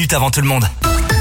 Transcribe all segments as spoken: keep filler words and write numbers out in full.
minutes avant tout le monde.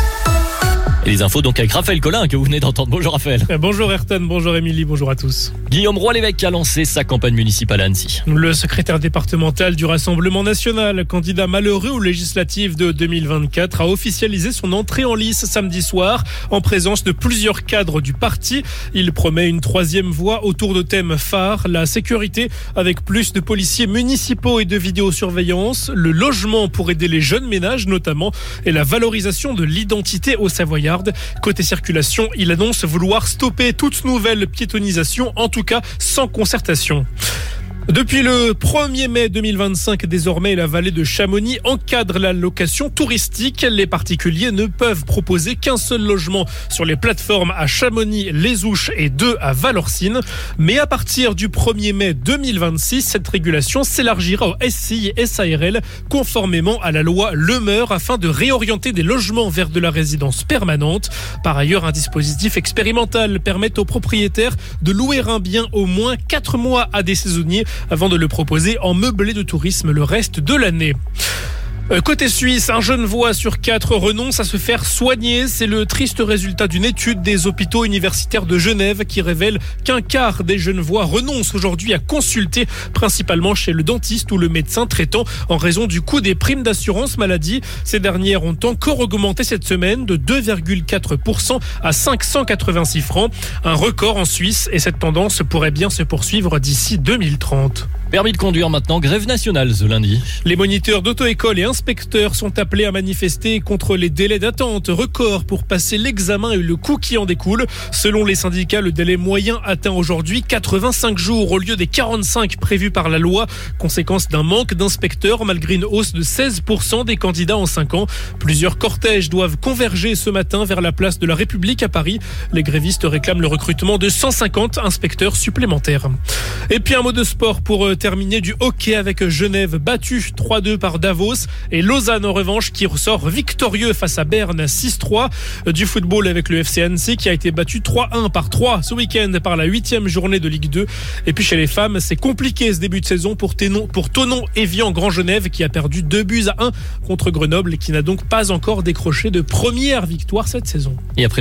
Et les infos donc avec Raphaël Collin que vous venez d'entendre. Bonjour Raphaël. Bonjour Ayrton, bonjour Émilie, bonjour à tous. Guillaume Roy-l'Évêque a lancé sa campagne municipale à Annecy. Le secrétaire départemental du Rassemblement national, candidat malheureux aux législatives de deux mille vingt-quatre, a officialisé son entrée en lice samedi soir en présence de plusieurs cadres du parti. Il promet une troisième voie autour de thèmes phares, la sécurité avec plus de policiers municipaux et de vidéosurveillance, le logement pour aider les jeunes ménages notamment et la valorisation de l'identité aux Savoyards. Côté circulation, il annonce vouloir stopper toute nouvelle piétonisation, en tout cas sans concertation. Depuis le premier mai deux mille vingt-cinq, désormais, la vallée de Chamonix encadre la location touristique. Les particuliers ne peuvent proposer qu'un seul logement sur les plateformes à Chamonix, Les Ouches et deux à Valorcine. Mais à partir du premier mai deux mille vingt-six, cette régulation s'élargira au S C I et S A R L conformément à la loi Le Meur afin de réorienter des logements vers de la résidence permanente. Par ailleurs, un dispositif expérimental permet aux propriétaires de louer un bien au moins quatre mois à des saisonniers avant de le proposer en meublé de tourisme le reste de l'année. Côté suisse, un Genevois sur quatre renonce à se faire soigner. C'est le triste résultat d'une étude des hôpitaux universitaires de Genève qui révèle qu'un quart des Genevois renoncent aujourd'hui à consulter, principalement chez le dentiste ou le médecin traitant en raison du coût des primes d'assurance maladie. Ces dernières ont encore augmenté cette semaine de deux virgule quatre pour cent à cinq cent quatre-vingt-six francs. Un record en Suisse et cette tendance pourrait bien se poursuivre d'ici deux mille trente. Permis de conduire maintenant, grève nationale ce lundi. Les moniteurs d'auto-école et inspecteurs sont appelés à manifester contre les délais d'attente records pour passer l'examen et le coût qui en découle. Selon les syndicats, le délai moyen atteint aujourd'hui quatre-vingt-cinq jours au lieu des quarante-cinq prévus par la loi, conséquence d'un manque d'inspecteurs malgré une hausse de seize pour cent des candidats en cinq ans. Plusieurs cortèges doivent converger ce matin vers la place de la République à Paris. Les grévistes réclament le recrutement de cent cinquante inspecteurs supplémentaires. Et puis un mot de sport pour terminer, du hockey avec Genève battu trois deux par Davos et Lausanne en revanche qui ressort victorieux face à Berne six trois. Du football avec le F C Annecy qui a été battu trois un par trois ce week-end par la huitième journée de Ligue deux. Et puis chez les femmes, c'est compliqué ce début de saison pour Ténon, pour Thonon Evian Grand Genève qui a perdu deux buts à un contre Grenoble et qui n'a donc pas encore décroché de première victoire cette saison. Et après